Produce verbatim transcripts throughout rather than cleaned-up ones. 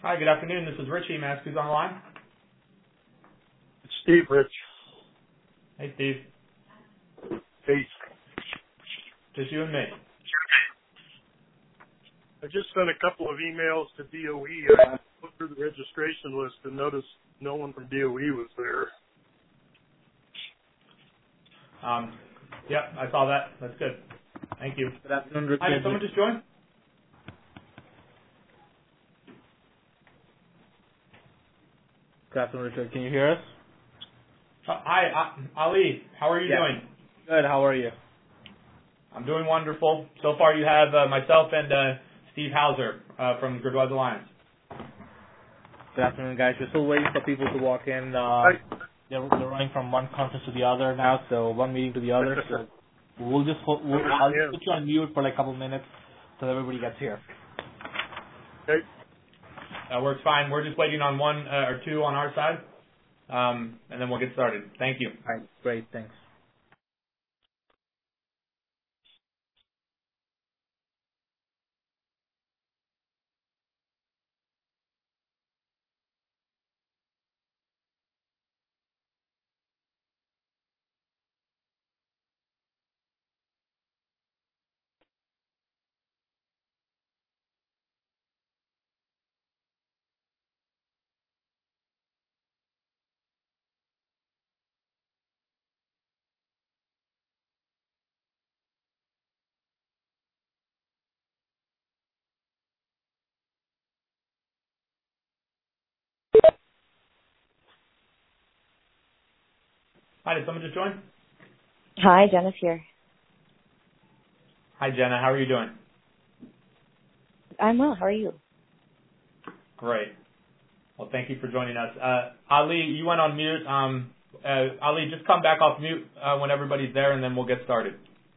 Hi, good afternoon. This is Richie. May I ask who's on the line? It's Steve Rich. Hey, Steve. Hey, Just you and me. I just sent a couple of emails to D O E. I looked through the registration list and noticed no one from D O E was there. Um, yep, I saw that. That's good. Thank you. Good afternoon, Richard. Hi, did someone just join? Good afternoon, Richard. Can you hear us? Uh, hi, uh, Ali. How are you Yeah. doing? Good. How are you? I'm doing wonderful. So far, you have uh, myself and uh, Steve Hauser uh, from Gridwise Alliance. Good afternoon, guys. We're still waiting for people to walk in. Uh, Hi. they're, they're running from one conference to the other now, so one meeting to the other. So we'll just we'll, I'll just put you on mute for like a couple minutes so everybody gets here. Okay. That works fine. We're just waiting on one uh, or two on our side, um, and then we'll get started. Thank you. All right. Great. Thanks. Hi, did someone just join? Hi, Jenna's here. Hi, Jenna. How are you doing? I'm well. How are you? Great. Well, thank you for joining us. Uh, Ali, you went on mute. Um, uh, Ali, just come back off mute uh, when everybody's there, and then we'll get started.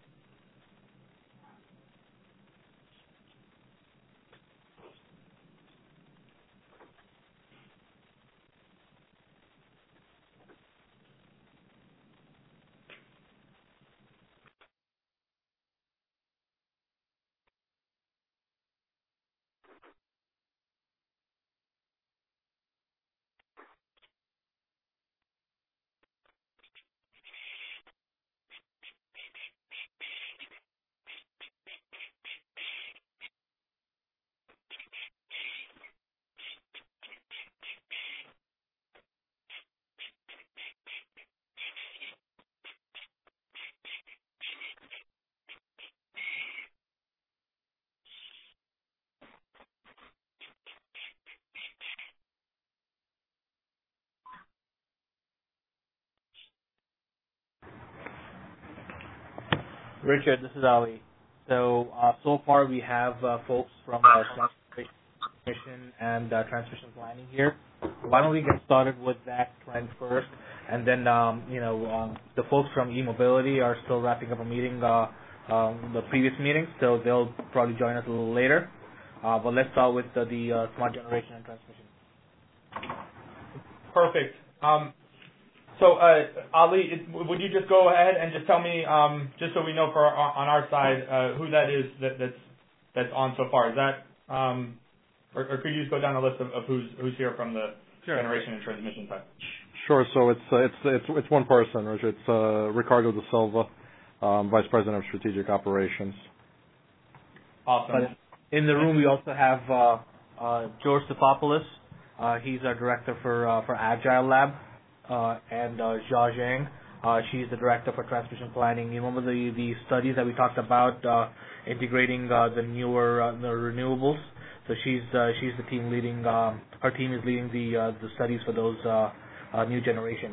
Richard, this is Ali. So uh, so far we have uh, folks from our transmission and uh, transmission planning here. Why don't we get started with that trend first, and then um, you know um, the folks from e-mobility are still wrapping up a meeting, uh, um, the previous meeting, so they'll probably join us a little later. Uh, but let's start with the, the uh, smart generation and transmission. Perfect. Um, so, uh, Ali, it, would you just go ahead and just tell me, um, just so we know for our, on our side, uh, who that is that, that's that's on so far? Is that, um, or, or could you just go down the list of, of who's who's here from the Sure. generation and transmission side? Sure. So it's uh, it's it's it's one person, Richard. It's uh, Ricardo Da Silva, um, Vice President of Strategic Operations. Awesome. But in the room, we also have uh, uh, George Stefopoulos. Uh, he's our director for uh, for Agile Lab, uh, and uh, Jia Zhang. Uh, she's the director for transmission planning. You remember the the studies that we talked about uh, integrating uh, the newer uh, the renewables. So she's uh, she's the team leading. Um, her team is leading the uh, the studies for those uh, uh, new generation.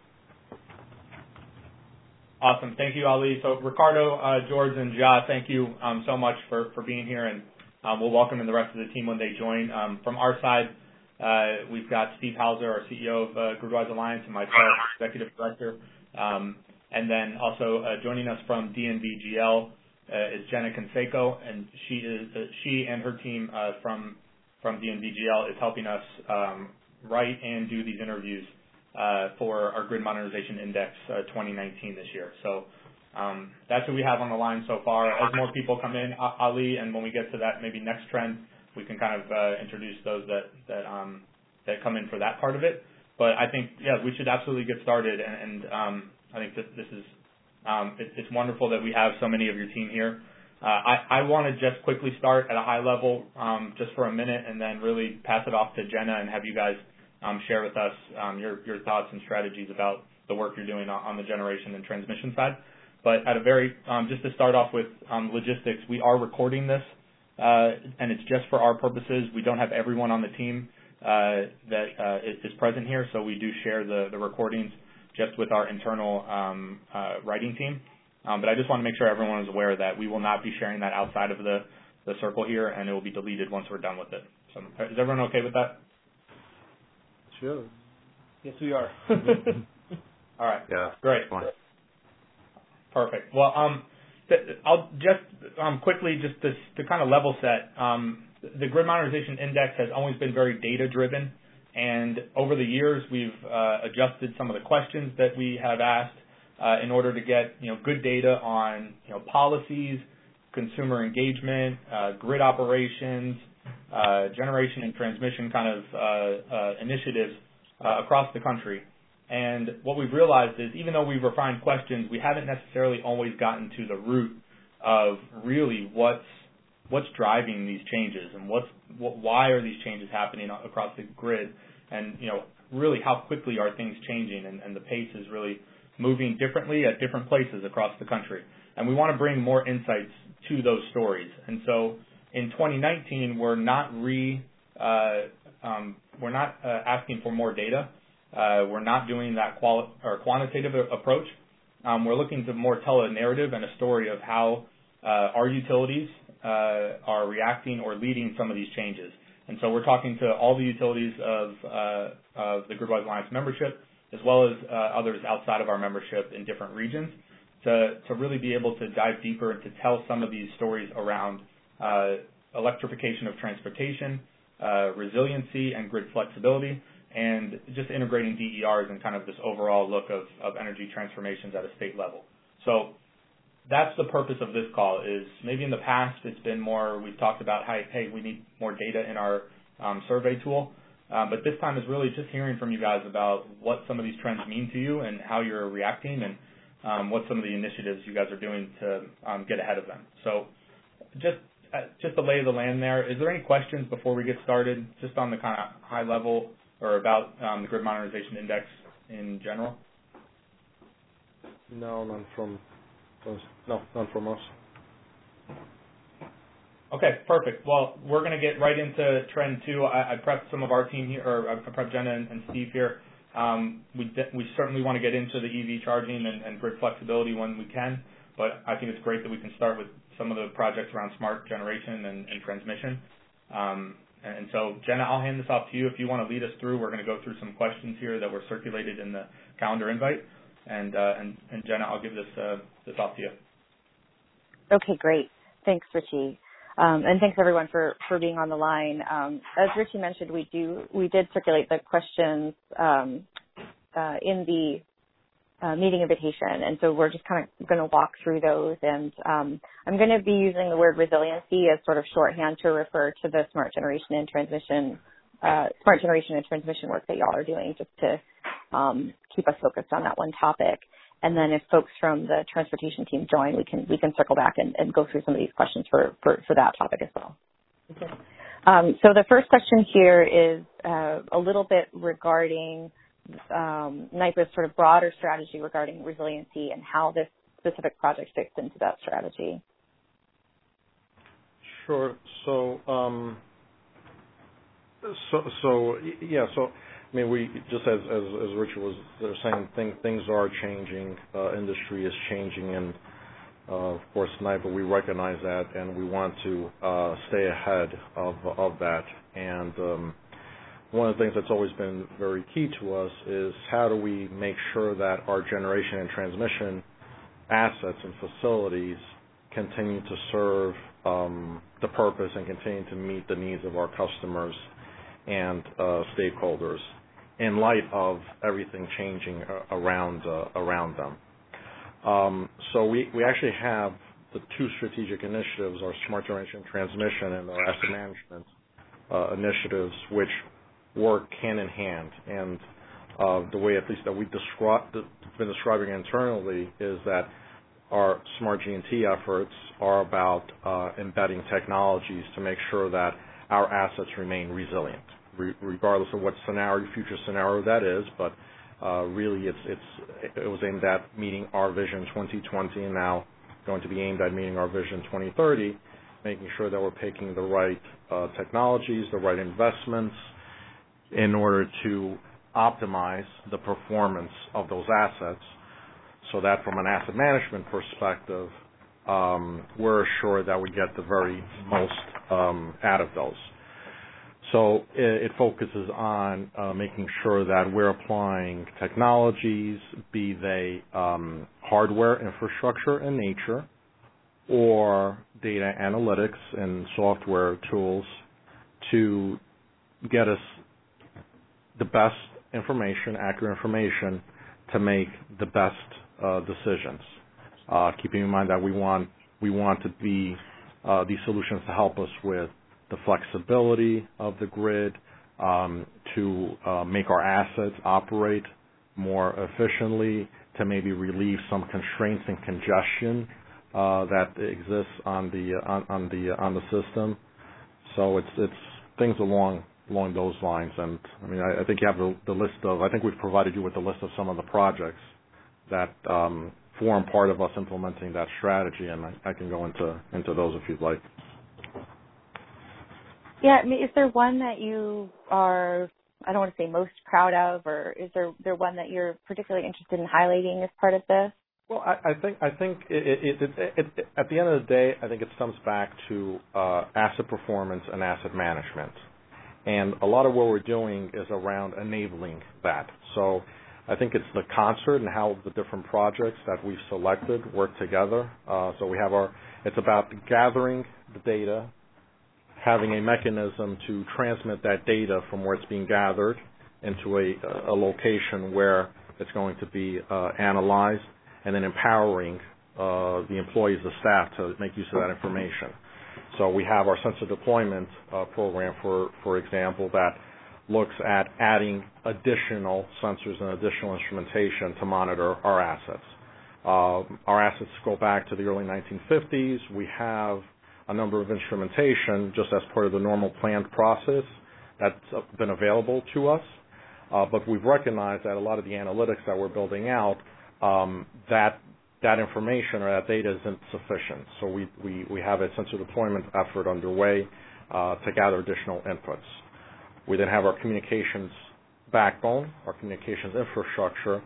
Awesome. Thank you, Ali. So Ricardo, uh, George, and Jia, thank you um, so much for, for being here, and um, we'll welcome in the rest of the team when they join. Um, from our side, uh, we've got Steve Hauser, our C E O of uh, Gridwise Alliance, and myself, Executive Director. Um, and then also uh, joining us from D N V G L uh, is Jenna Canseco, and she is uh, she and her team uh, from from D N V G L is helping us um, write and do these interviews Uh, for our Grid Modernization Index uh, twenty nineteen this year. So um, that's what we have on the line so far. As more people come in, Ali, and when we get to that maybe next trend, we can kind of uh, introduce those that that um, that come in for that part of it. But I think, yeah, we should absolutely get started, and, and um, I think that this is um, it, it's wonderful that we have so many of your team here. Uh, I, I want to just quickly start at a high level, um, just for a minute, and then really pass it off to Jenna and have you guys um, share with us um, your your thoughts and strategies about the work you're doing on, on the generation and transmission side. But at a very, um, just to start off with um, logistics, we are recording this, uh, and it's just for our purposes. We don't have everyone on the team uh, that uh, is present here, so we do share the, the recordings just with our internal um, uh, writing team. Um, but I just want to make sure everyone is aware that we will not be sharing that outside of the, the circle here, and it will be deleted once we're done with it. So is everyone okay with that? Sure. Yes, we are. All right. Yeah. Great. Fine. Perfect. Well, um, th- I'll just um, quickly just to, to kind of level set. Um, the Grid Modernization Index has always been very data driven, and over the years we've uh, adjusted some of the questions that we have asked uh, in order to get you know good data on you know policies, consumer engagement, uh, grid operations, uh, generation and transmission kind of uh, uh, initiatives uh, across the country. And what we've realized is even though we've refined questions, we haven't necessarily always gotten to the root of really what's what's driving these changes and what's what, why are these changes happening across the grid, and you know really how quickly are things changing, and, and the pace is really moving differently at different places across the country. And we want to bring more insights to those stories. And so in twenty nineteen, we're not re uh, um, we're not uh, asking for more data. Uh, we're not doing that quali- or quantitative approach. Um, we're looking to more tell a narrative and a story of how uh, our utilities uh, are reacting or leading some of these changes. And so we're talking to all the utilities of, uh, of the GridWise Alliance membership, as well as uh, others outside of our membership in different regions, to, to really be able to dive deeper and to tell some of these stories around uh, electrification of transportation, uh, resiliency and grid flexibility, and just integrating D E Rs and kind of this overall look of, of energy transformations at a state level. So that's the purpose of this call. Is maybe in the past it's been more, we've talked about, hey, hey we need more data in our um, survey tool, um, but this time is really just hearing from you guys about what some of these trends mean to you and how you're reacting, and um, what some of the initiatives you guys are doing to um, get ahead of them. So just uh, just the lay of the land there. Is there any questions before we get started, just on the kind of high level or about um, the Grid Modernization Index in general? No, none from us. No, none from us. Okay, perfect. Well, we're going to get right into trend two. I, I prepped some of our team here, or I prepped Jenna and, and Steve here. Um, we de- we certainly want to get into the E V charging and, and grid flexibility when we can, but I think it's great that we can start with some of the projects around smart generation and, and transmission. Um, And so, Jenna, I'll hand this off to you. If you want to lead us through, we're going to go through some questions here that were circulated in the calendar invite. And uh, and, and Jenna, I'll give this uh, this off to you. Okay, great. Thanks, Richie. Um, and thanks everyone for, for being on the line. Um, as Richie mentioned, we do we did circulate the questions um, uh, in the uh, meeting invitation, and so we're just kind of going to walk through those. And um, I'm going to be using the word resiliency as sort of shorthand to refer to the smart generation and transmission, uh, smart generation and transmission work that y'all are doing, just to um, keep us focused on that one topic. And then if folks from the transportation team join, we can we can circle back and, and go through some of these questions for, for, for that topic as well. Okay. Um, so the first question here is uh, a little bit regarding um, NYPA's sort of broader strategy regarding resiliency and how this specific project fits into that strategy. Sure. So, um, so, so yeah. So, I mean, we just as as, as Richard was saying, thing, things are changing. Uh, industry is changing, and uh, of course, NYPA, we recognize that, and we want to uh, stay ahead of of that. And um, one of the things that's always been very key to us is how do we make sure that our generation and transmission assets and facilities continue to serve um, the purpose and continue to meet the needs of our customers and uh, stakeholders in light of everything changing around uh, around them. Um, so we, we actually have the two strategic initiatives, our smart generation transmission and our asset management, uh, initiatives which work hand in hand. And uh, the way, at least that we've descri- been describing internally, is that our Smart G and T efforts are about uh, embedding technologies to make sure that our assets remain resilient, re- regardless of what scenario, future scenario that is. But uh, really, it's it's it was aimed at meeting our vision twenty twenty, and now going to be aimed at meeting our vision twenty thirty, making sure that we're picking the right uh, technologies, the right investments, in order to optimize the performance of those assets, so that from an asset management perspective, um, we're assured that we get the very most um, out of those. So it, it focuses on uh, making sure that we're applying technologies, be they um, hardware infrastructure in nature, or data analytics and software tools, to get us the best information, accurate information, to make the best uh, decisions. Uh, keeping in mind that we want we want to be uh, these solutions to help us with the flexibility of the grid, um, to uh, make our assets operate more efficiently, to maybe relieve some constraints and congestion uh, that exists on the uh, on, on the uh, on the system. So it's it's things along along those lines. And I mean, I, I think you have the, the list of. I think we've provided you with the list of some of the projects that um, form part of us implementing that strategy, and I, I can go into into those if you'd like. Yeah, I mean, is there one that you are, I don't want to say most proud of, or is there there one that you're particularly interested in highlighting as part of this? Well, I, I think I think it, it, it, it, it, at the end of the day, I think it comes back to uh, asset performance and asset management, and a lot of what we're doing is around enabling that. So I think it's the concert and how the different projects that we've selected work together. Uh, so we have our, it's about gathering the data, having a mechanism to transmit that data from where it's being gathered into a, a location where it's going to be uh, analyzed, and then empowering uh, the employees, the staff, to make use of that information. So we have our sensor deployment uh, program, for, for example, that looks at adding additional sensors and additional instrumentation to monitor our assets. Uh, our assets go back to the early nineteen fifties. We have a number of instrumentation just as part of the normal planned process that's been available to us. Uh, but we've recognized that a lot of the analytics that we're building out, um, that that information or that data isn't sufficient. So we, we, we have a sensor deployment effort underway uh, to gather additional inputs. We then have our communications backbone, our communications infrastructure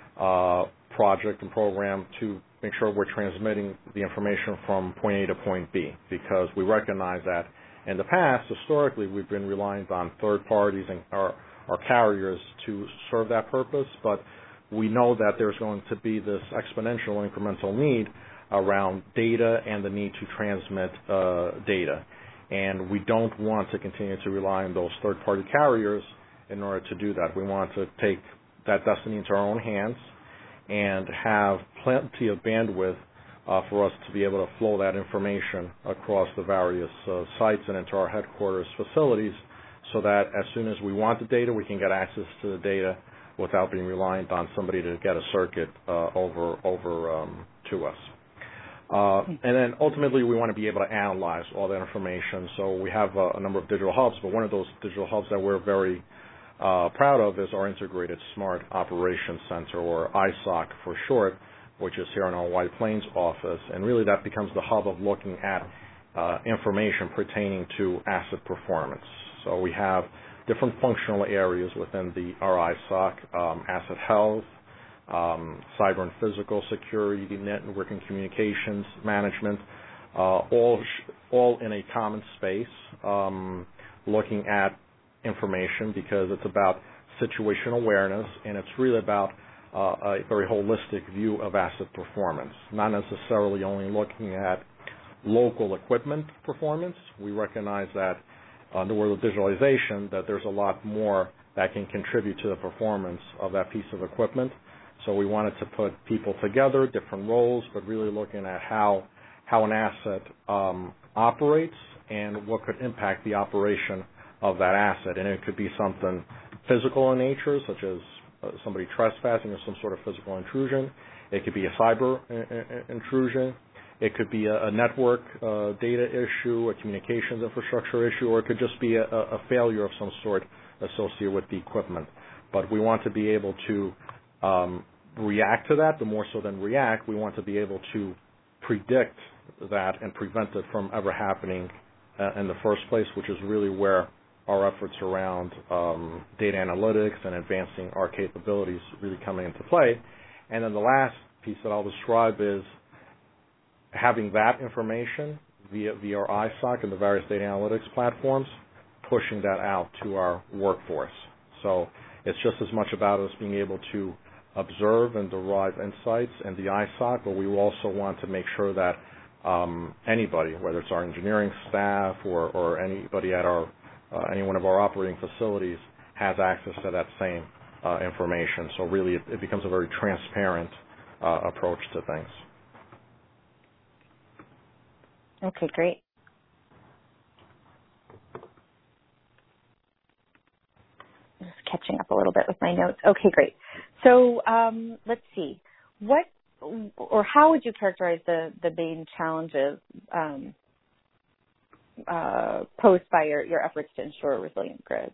uh, project and program to make sure we're transmitting the information from point A to point B, because we recognize that in the past, historically, we've been reliant on third parties and our, our carriers to serve that purpose, but we know that there's going to be this exponential incremental need around data and the need to transmit uh, data. And we don't want to continue to rely on those third-party carriers in order to do that. We want to take that destiny into our own hands and have plenty of bandwidth uh, for us to be able to flow that information across the various uh, sites and into our headquarters facilities, so that as soon as we want the data, we can get access to the data without being reliant on somebody to get a circuit uh, over over um, to us. Uh, and then ultimately, we want to be able to analyze all that information. So we have uh, a number of digital hubs, but one of those digital hubs that we're very uh, proud of is our Integrated Smart Operations Center, or I S O C for short, which is here in our White Plains office. And really that becomes the hub of looking at uh, information pertaining to asset performance. So we have different functional areas within the our I S O C, um, asset health, Um, cyber and physical security, network and communications management, uh, all sh- all in a common space, um, looking at information, because it's about situational awareness, and it's really about uh, a very holistic view of asset performance, not necessarily only looking at local equipment performance. We recognize that uh, in the world of digitalization, that there's a lot more that can contribute to the performance of that piece of equipment. So we wanted to put people together, different roles, but really looking at how how an asset um, operates and what could impact the operation of that asset. And it could be something physical in nature, such as uh, somebody trespassing or some sort of physical intrusion. It could be a cyber I- I- intrusion. It could be a, a network uh, data issue, a communications infrastructure issue, or it could just be a, a failure of some sort associated with the equipment. But we want to be able to um, react to that, but more so than react, we want to be able to predict that and prevent it from ever happening uh, in the first place, which is really where our efforts around um, data analytics and advancing our capabilities really coming into play. And then the last piece that I'll describe is having that information via, via our I SOC and the various data analytics platforms, pushing that out to our workforce. So it's just as much about us being able to observe and derive insights in the I SOC, but we also want to make sure that um, anybody, whether it's our engineering staff or, or anybody at our uh, any one of our operating facilities, has access to that same uh, information. So really, it, it becomes a very transparent uh, approach to things. Okay, great. Just catching up a little bit with my notes. Okay, great. So um, let's see. What or how would you characterize the, the main challenges um, uh, posed by your, your efforts to ensure a resilient grid?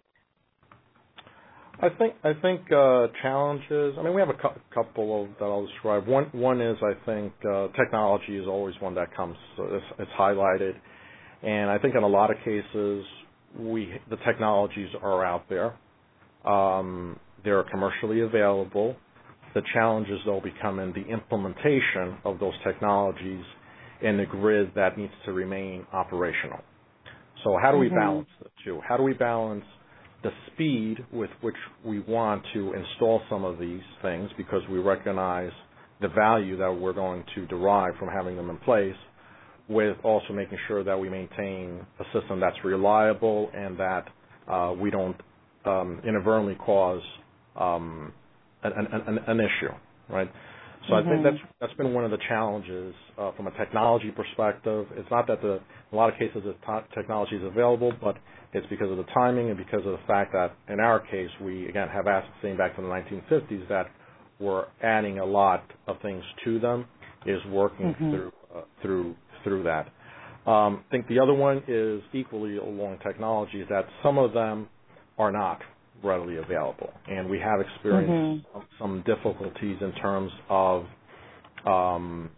I think I think uh, challenges. I mean, we have a cu- couple of that I'll describe. One one is I think uh, technology is always one that comes. So it's, it's highlighted, and I think in a lot of cases we the technologies are out there. Um, they're commercially available. The challenges though become in the implementation of those technologies in the grid that needs to remain operational. So how do we mm-hmm. balance the two? How do we balance the speed with which we want to install some of these things, because we recognize the value that we're going to derive from having them in place, with also making sure that we maintain a system that's reliable and that uh, we don't um, inadvertently cause um, an, an, an issue, right? So mm-hmm. I think that's that's been one of the challenges uh, from a technology perspective. It's not that the in a lot of cases the t- technology is available, but it's because of the timing and because of the fact that in our case we again have assets dating back to the nineteen fifties that we're adding a lot of things to them, is working mm-hmm. through uh, through through that. Um, I think the other one is equally along technology, is that some of them are not readily available, and we have experienced mm-hmm. some difficulties in terms of um,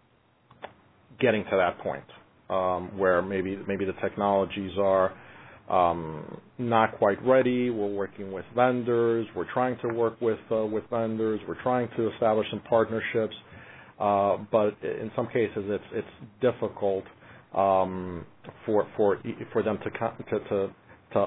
getting to that point um, where maybe maybe the technologies are um, not quite ready. We're working with vendors. We're trying to work with uh, with vendors. We're trying to establish some partnerships, uh, but in some cases it's it's difficult um, for for for them to to to, to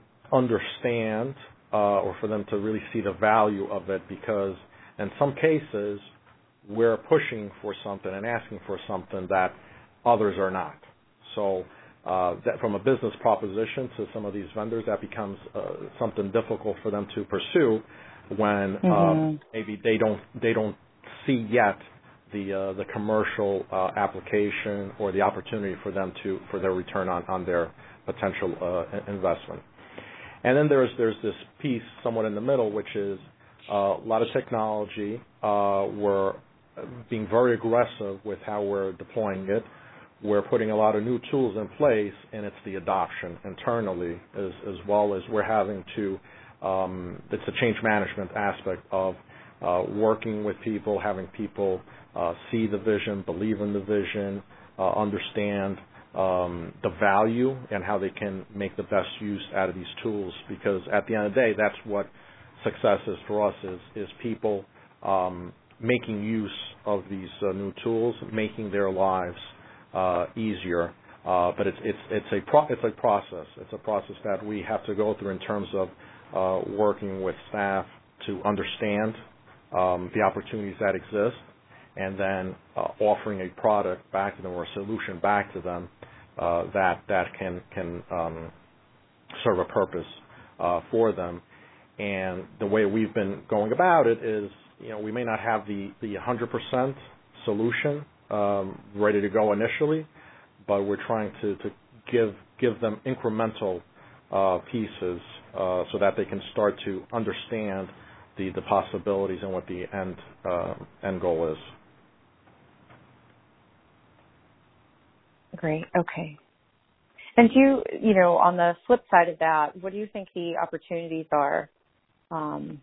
understand uh, or for them to really see the value of it, because in some cases we're pushing for something and asking for something that others are not. So uh, that from a business proposition to some of these vendors, that becomes uh, something difficult for them to pursue when mm-hmm. um, maybe they don't they don't see yet the uh, the commercial uh, application or the opportunity for them to for their return on, on their potential uh, investment. And then there's there's this piece somewhat in the middle, which is uh, a lot of technology. Uh, we're being very aggressive with how we're deploying it. We're putting a lot of new tools in place, and it's the adoption internally as, as well as we're having to, um, it's a change management aspect of uh, working with people, having people uh, see the vision, believe in the vision, uh, understand Um, the value and how they can make the best use out of these tools, because at the end of the day, that's what success is for us, is, is people um, making use of these uh, new tools, making their lives uh, easier. Uh, but it's it's it's a pro- it's a process. It's a process that we have to go through in terms of uh, working with staff to understand um, the opportunities that exist, and then uh, offering a product back to them or a solution back to them uh, that that can can um, serve a purpose uh, for them. And the way we've been going about it is, you know, we may not have the the one hundred percent solution um, ready to go initially, but we're trying to, to give give them incremental uh, pieces uh, so that they can start to understand the, the possibilities and what the end uh, end goal is. Great. Okay. And do you, you know, on the flip side of that, what do you think the opportunities are? Um,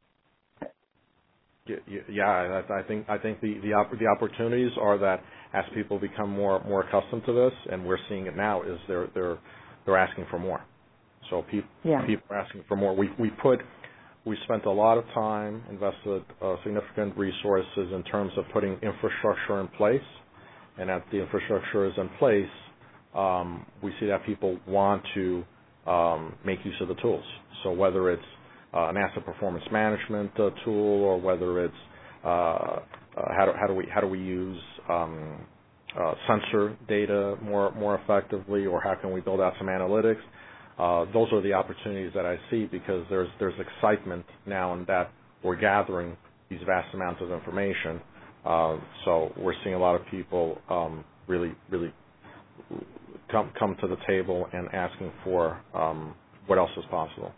Yeah, I, I think I think the the, opp- the opportunities are that as people become more more accustomed to this, and we're seeing it now, is they're they're they're asking for more. So people yeah. people are asking for more. We we put we spent a lot of time, invested uh, significant resources in terms of putting infrastructure in place, and as the infrastructure is in place, um, we see that people want to um, make use of the tools. So whether it's Uh, an asset performance management uh, tool, or whether it's uh, uh, how, do, how do we how do we use um, uh, sensor data more more effectively, or how can we build out some analytics? Uh, those are the opportunities that I see, because there's there's excitement now in that we're gathering these vast amounts of information. Uh, so we're seeing a lot of people um, really really come come to the table and asking for um, what else is possible.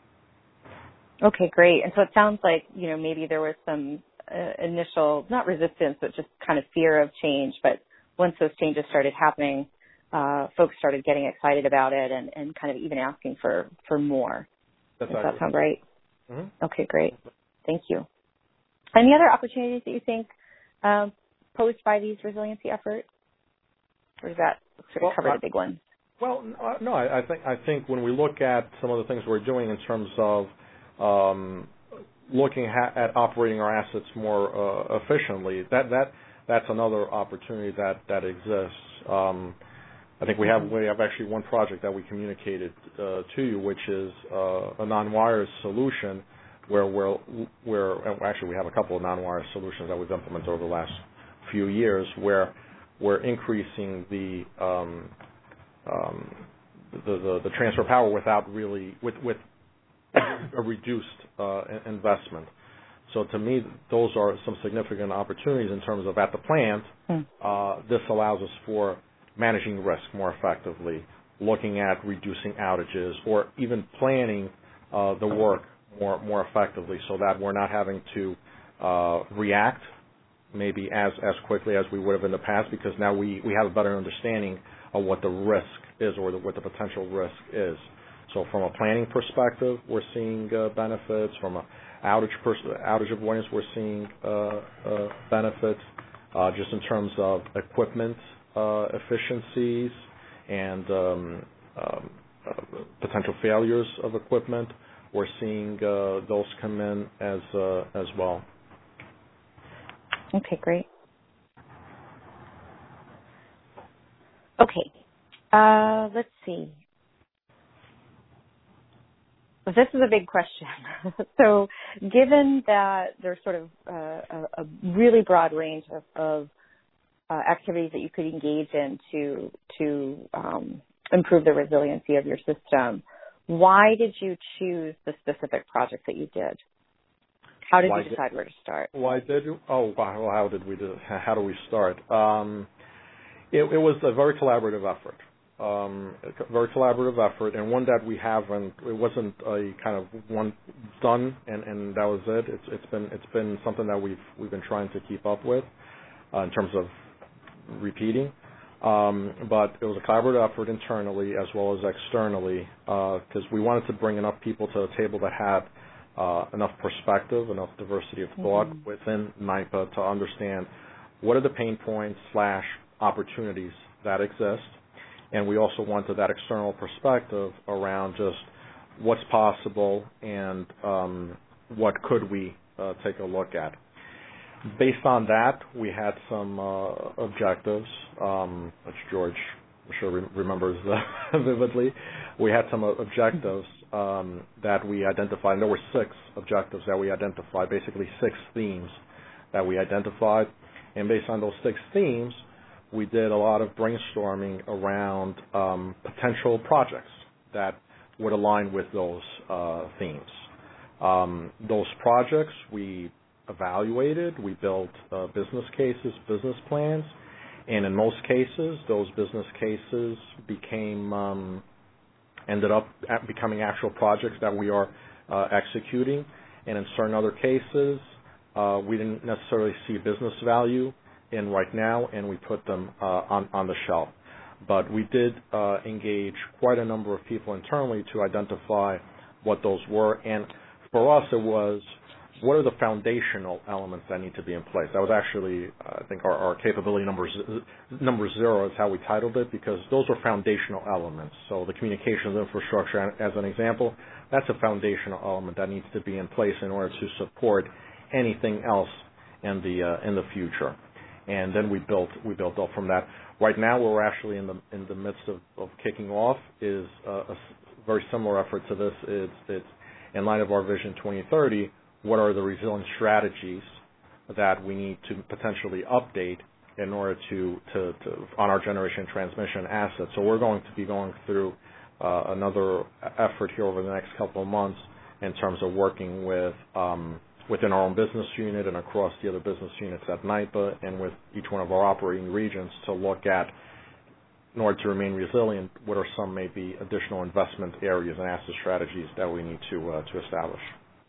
Okay, great. And so it sounds like, you know, maybe there was some uh, initial, not resistance, but just kind of fear of change. But once those changes started happening, uh, folks started getting excited about it and, and kind of even asking for, for more. That's Does accurate. that sound right? Mm-hmm. Okay, great. Thank you. Any other opportunities that you think um, posed by these resiliency efforts? Or does that sort of Well, cover I, the big ones? Well, no, I, I think I think when we look at some of the things we're doing in terms of um, looking ha- at operating our assets more uh, efficiently, that that that's another opportunity that that exists. Um, I think we have we have actually one project that we communicated uh, to you, which is uh, a non-wires solution, where we're where actually we have a couple of non-wires solutions that we've implemented over the last few years, where we're increasing the um, Um, the, the the transfer power without really with with a reduced uh, investment. So to me, those are some significant opportunities in terms of at the plant. Hmm. Uh, this allows us for managing risk more effectively, looking at reducing outages, or even planning uh, the work more more effectively, so that we're not having to uh, react maybe as as quickly as we would have in the past, because now we we have a better understanding of what the risk is, or the, what the potential risk is. So from a planning perspective, we're seeing uh, benefits. From an outage pers- outage avoidance, we're seeing uh, uh, benefits. Uh, just in terms of equipment uh, efficiencies and um, um, uh, potential failures of equipment, we're seeing uh, those come in as uh, as well. Okay, great. Okay. Uh, let's see. This is a big question. So given that there's sort of uh, a, a really broad range of, of uh, activities that you could engage in to, to um, improve the resiliency of your system, why did you choose the specific project that you did? How did why you decide did, where to start? Why did you? Oh, well, how did we do? How do we start? Um, it, it was a very collaborative effort. Um, a very collaborative effort, and one that we haven't. It wasn't a kind of one done and, and that was it. It's, it's been it's been something that we've we've been trying to keep up with uh, in terms of repeating. Um, but it was a collaborative effort internally as well as externally, because uh, we wanted to bring enough people to the table that had uh, enough perspective, enough diversity of thought mm-hmm. within NYPA to understand what are the pain points slash opportunities that exist. And we also wanted that external perspective around just what's possible and um, what could we uh, take a look at. Based on that, we had some uh, objectives, um, which George, I'm sure, re- remembers uh, vividly. We had some objectives um, that we identified. And there were six objectives that we identified, basically six themes that we identified. And based on those six themes, we did a lot of brainstorming around um, potential projects that would align with those uh, themes. Um, those projects we evaluated, we built uh, business cases, business plans, and in most cases, those business cases became um, ended up becoming actual projects that we are uh, executing. And in certain other cases, uh, we didn't necessarily see business value in right now, and we put them uh, on, on the shelf. But we did uh, engage quite a number of people internally to identify what those were. And for us, it was, what are the foundational elements that need to be in place? That was actually, uh, I think, our, our capability number, z- number zero is how we titled it, because those are foundational elements. So the communications infrastructure, as an example, that's a foundational element that needs to be in place in order to support anything else in the uh, in the future. And then we built we built up from that. Right now, we're actually in the in the midst of, of kicking off is uh, a very similar effort to this. It's, it's in light of our Vision twenty thirty. What are the resilient strategies that we need to potentially update in order to, to, to on our generation transmission assets? So we're going to be going through uh, another effort here over the next couple of months in terms of working with um, within our own business unit and across the other business units at NYPA and with each one of our operating regions to look at, in order to remain resilient, what are some maybe additional investment areas and asset strategies that we need to uh, to establish.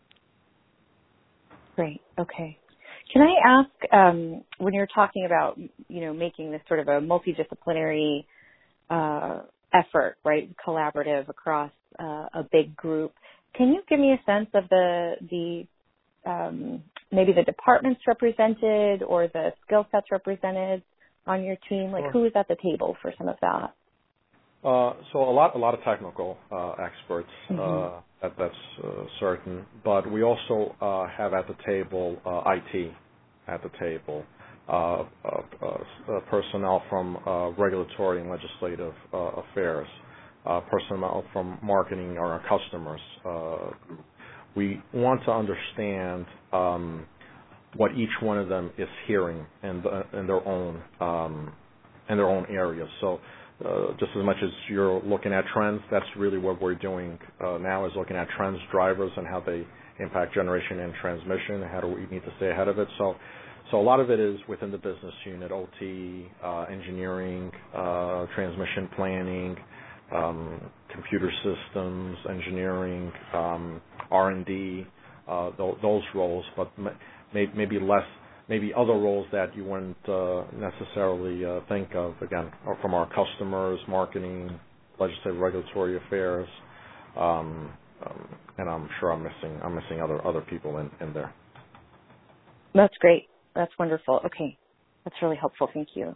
Great. Okay. Can I ask, um, when you're talking about, you know, making this sort of a multidisciplinary uh, effort, right, collaborative across uh, a big group, can you give me a sense of the the um, maybe the departments represented or the skill sets represented on your team? Like, who is at the table for some of that? Uh, so a lot, a lot of technical uh, experts. Mm-hmm. Uh, that, that's uh, certain. But we also uh, have at the table uh, I T at the table, uh, uh, uh, personnel from uh, regulatory and legislative uh, affairs, uh, personnel from marketing or our customers. Uh, we want to understand um, what each one of them is hearing in, the, in their own um, in their own areas. So. Uh, just as much as you're looking at trends, that's really what we're doing uh, now is looking at trends, drivers, and how they impact generation and transmission. How do we need to stay ahead of it? So, so a lot of it is within the business unit, O T, uh, engineering, uh, transmission planning, um, computer systems, engineering, um, R and D, uh, th- those roles, but may- maybe less. Maybe other roles that you wouldn't uh, necessarily uh, think of, again, or from our customers, marketing, legislative, regulatory affairs, um, um, and I'm sure I'm missing I'm missing other other people in, in there. That's great. That's wonderful. Okay, that's really helpful. Thank you.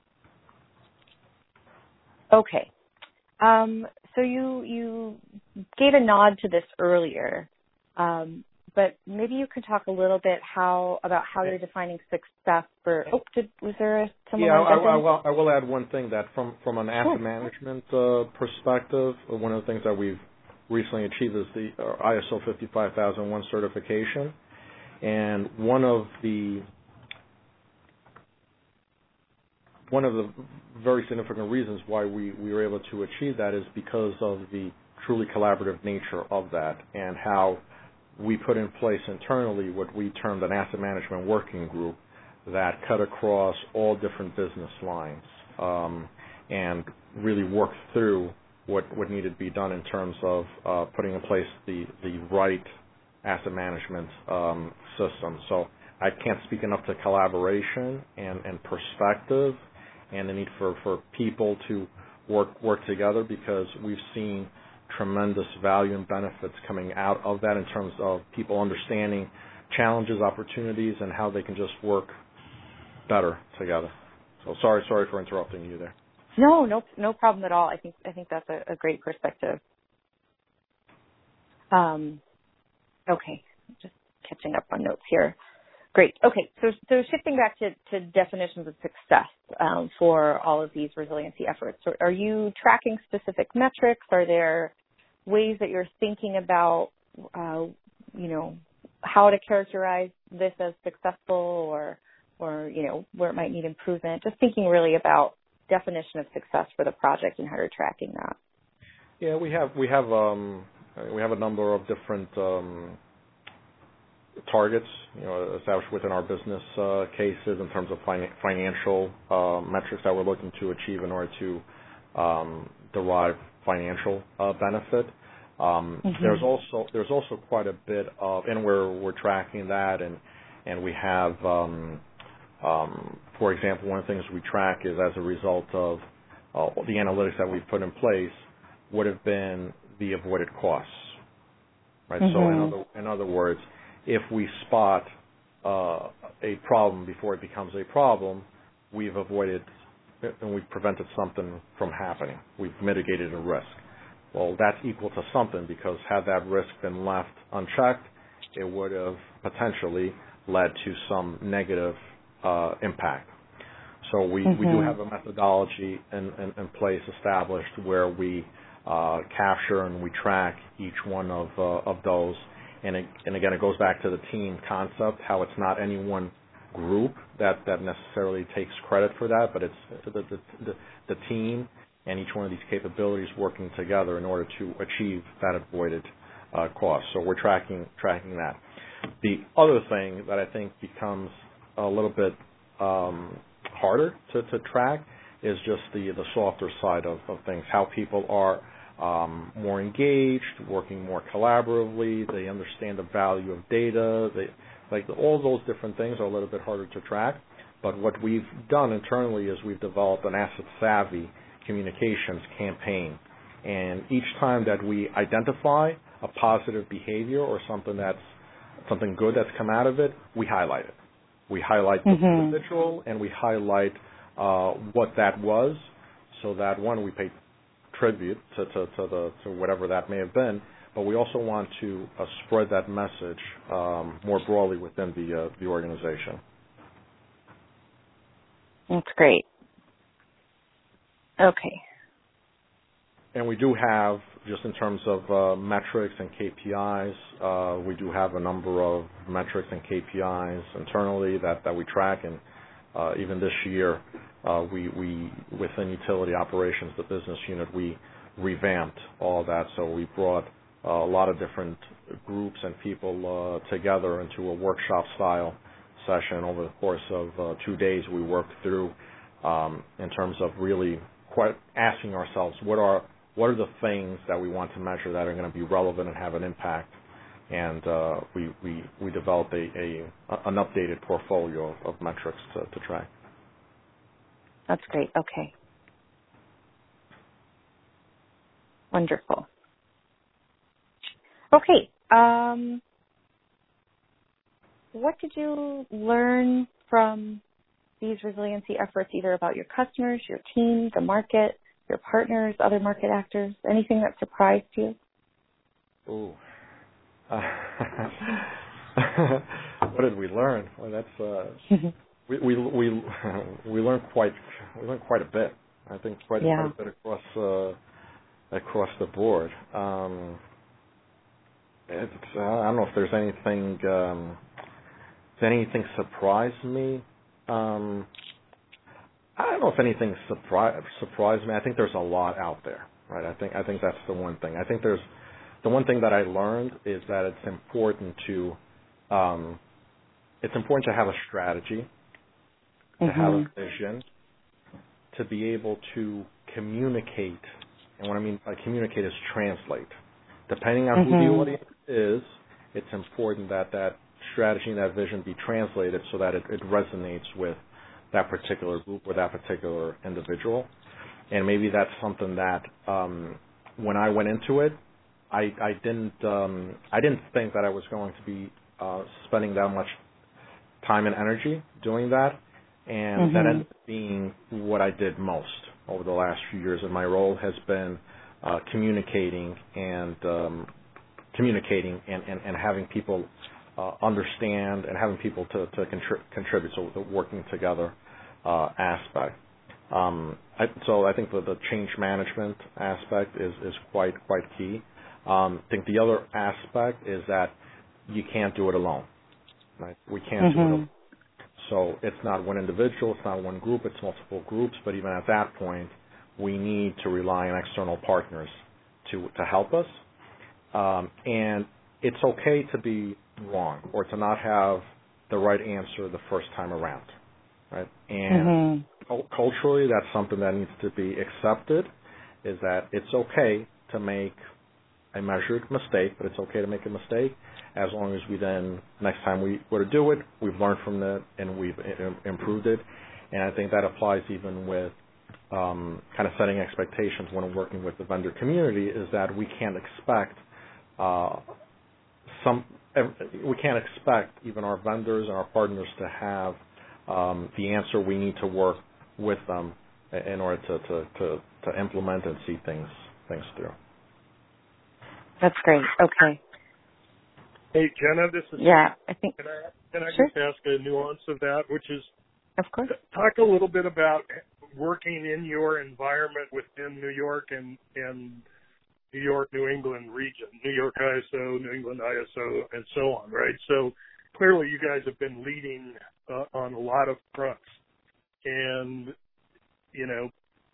Okay, um, so you you gave a nod to this earlier. Um, But maybe you could talk a little bit how about how you're defining success for. Oh, did, was there someone? Yeah, I, I, I will, I will add one thing that from from an asset sure. management uh, perspective, one of the things that we've recently achieved is the uh, I S O fifty-five thousand one certification, and one of the one of the very significant reasons why we, we were able to achieve that is because of the truly collaborative nature of that and how we put in place internally what we termed an asset management working group that cut across all different business lines um, and really worked through what, what needed to be done in terms of uh, putting in place the, the right asset management um, system. So I can't speak enough to collaboration and, and perspective and the need for, for people to work work together because we've seen tremendous value and benefits coming out of that in terms of people understanding challenges, opportunities, and how they can just work better together. So sorry, sorry for interrupting you there. No, no, no problem at all. I think I think that's a, a great perspective. Um, okay, just catching up on notes here. Great. Okay, so so shifting back to, to definitions of success um, for all of these resiliency efforts. So are you tracking specific metrics? Are there ways that you're thinking about, uh, you know, how to characterize this as successful, or, or you know, where it might need improvement? Just thinking really about definition of success for the project and how you're tracking that. Yeah, we have we have um, we have a number of different um, targets, you know, established within our business uh, cases in terms of fin- financial uh, metrics that we're looking to achieve in order to um, derive financial uh, benefit. Um, mm-hmm. There's also there's also quite a bit of, and we're we're tracking that, and and we have, um, um, for example, one of the things we track is as a result of uh, the analytics that we've put in place would have been the avoided costs, right? Mm-hmm. So in other in other words, if we spot uh, a problem before it becomes a problem, we've avoided and we've prevented something from happening. We've mitigated a risk. Well, that's equal to something, because had that risk been left unchecked, it would have potentially led to some negative uh, impact. So we, mm-hmm. we do have a methodology in, in, in place established where we uh, capture and we track each one of uh, of those. And, it, and again, it goes back to the team concept, how it's not any one group that, that necessarily takes credit for that, but it's the, the, the, the team and each one of these capabilities working together in order to achieve that avoided uh, cost. So we're tracking tracking that. The other thing that I think becomes a little bit um, harder to, to track is just the, the softer side of, of things, how people are um, more engaged, working more collaboratively, they understand the value of data, they, like all those different things are a little bit harder to track. But what we've done internally is we've developed an asset-savvy communications campaign. And each time that we identify a positive behavior or something that's something good that's come out of it, we highlight it. We highlight mm-hmm. the individual and we highlight uh, what that was, so that one, we pay tribute to, to, to the to whatever that may have been, but we also want to uh, spread that message um, more broadly within the uh, the organization. That's great. Okay. And we do have, just in terms of uh, metrics and K P Is, uh, we do have a number of metrics and K P Is internally that, that we track. And uh, even this year, uh, we, we, within utility operations, the business unit, we revamped all that. So we brought uh, a lot of different groups and people uh, together into a workshop-style session over the course of uh, two days. We worked through um, in terms of really quite asking ourselves what are what are the things that we want to measure that are going to be relevant and have an impact, and uh, we, we we developed a, a an updated portfolio of metrics to, to track. That's great. Okay, wonderful. Okay, um, what did you learn from these resiliency efforts, either about your customers, your team, the market, your partners, other market actors? Anything that surprised you? Ooh. Uh, what did we learn? Well, that's uh, we we we we learned quite we learned quite a bit. I think quite, yeah. quite a bit across uh, across the board. Um, it's, uh, I don't know if there's anything um, if anything surprised me. Um, I don't know if anything surpri- surprised me. I think there's a lot out there, right? I think I think that's the one thing. I think there's the one thing that I learned is that it's important to um, it's important to have a strategy, to mm-hmm. have a vision, to be able to communicate. And what I mean by communicate is translate. Depending on mm-hmm. who the audience is, it's important that that strategy and that vision be translated so that it, it resonates with that particular group or that particular individual. And maybe that's something that um, when I went into it, I, I didn't um, I didn't think that I was going to be uh, spending that much time and energy doing that, and mm-hmm. that ended up being what I did most over the last few years of my role has been uh, communicating and um, communicating and, and, and having people uh, understand and having people to, to contri- contribute, so the working together uh, aspect. Um, I, so I think the, the change management aspect is, is quite quite key. Um, I think the other aspect is that you can't do it alone. Right? We can't mm-hmm. do it alone. So it's not one individual, it's not one group, it's multiple groups. But even at that point, we need to rely on external partners to to help us. Um, and it's okay to be wrong or to not have the right answer the first time around. Right? And mm-hmm. culturally, that's something that needs to be accepted is that it's okay to make a measured mistake, but it's okay to make a mistake as long as we then, next time we were to do it, we've learned from that and we've improved it. And I think that applies even with um, kind of setting expectations when we're working with the vendor community, is that we can't expect uh, some, we can't expect even our vendors and our partners to have um, the answer we need to work with them in order to, to, to, to implement and see things things through. That's great. Okay. Hey, Jenna, this is yeah. I think. Can I, can I sure. just ask a nuance of that, which is, of course, talk a little bit about working in your environment within New York and and New York, New England region, New York I S O, New England I S O, and so on, right? So clearly, you guys have been leading uh, on a lot of fronts, and you know,